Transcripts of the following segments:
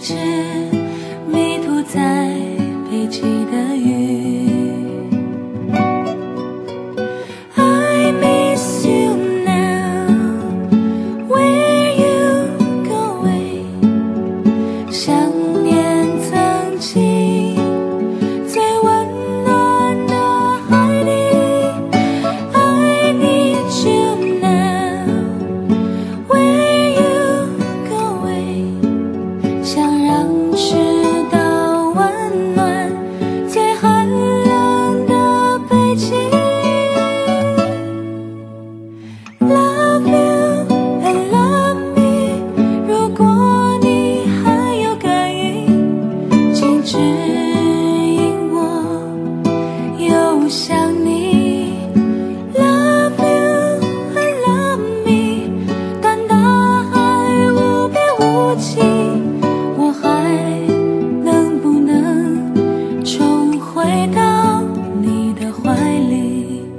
只迷途在北极的鱼。I miss you now, where you going？ 想念曾经最温暖的海底。I need you now, where you going？ 想让赤道温暖最寒冷的北极。Love you and love me， 如果你还有感应，请指引我游向你。Love you and love me， 当大海无边无际，我还能不能重回到你的怀里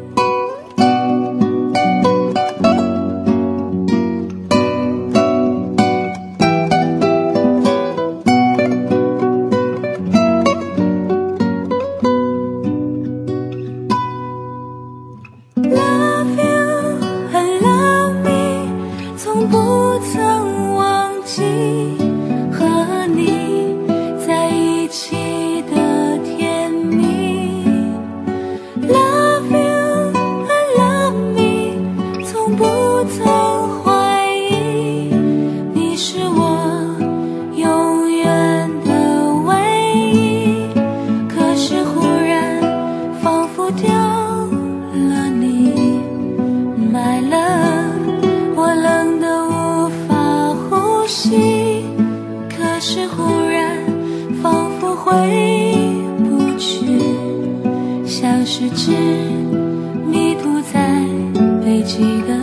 ？Love you and love me， 从不曾忘记和你在一起的甜蜜。Love you and love me， 从不曾怀疑你是我永远的唯一。可是忽然仿佛掉了你，My love， 我冷得无法呼吸。可是忽然仿佛回不去，像是只迷途在北极的